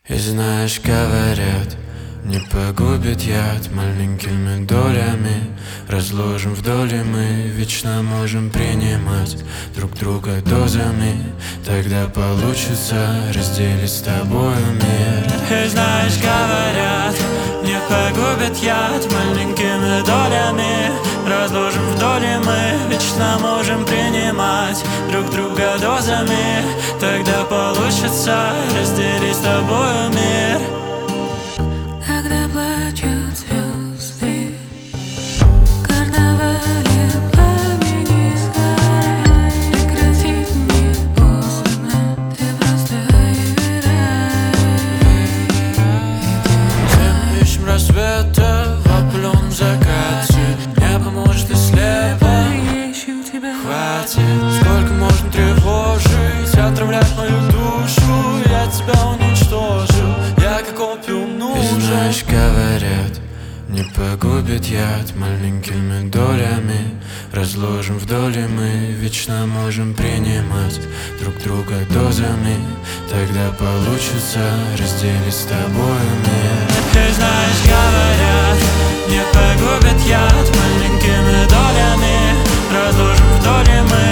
И знаешь, говорят, не погубит яд маленькими долями. Разложим вдоль, и мы вечно можем принимать друг друга дозами. Тогда получится разделить с тобою мир. И знаешь, говорят, не погубит яд маленькими долями. Разложим вдоль, и мы вечно можем принимать друг друга дозами. Тогда получится разделить с тобою мир. Когда плачут звезды, в карнавале пламени сгорай. Прекратить не поздно, ты просто выбирай. Всем ищем рассвета в опылённом закате. Не поможет и слепо, Я ищу тебя. хватит. Сколько можно тревожить, отравлять мою душу. Я тебя уничтожу, я как опиум нужен. И знаешь, говорят, не погубит яд маленькими долями. Разложим вдоль, и мы вечно можем принимать друг друга дозами. Тогда получится разделить с тобою мир. Ты знаешь, говорят, не погубит яд маленькими долями. Разложим вдоль, и мы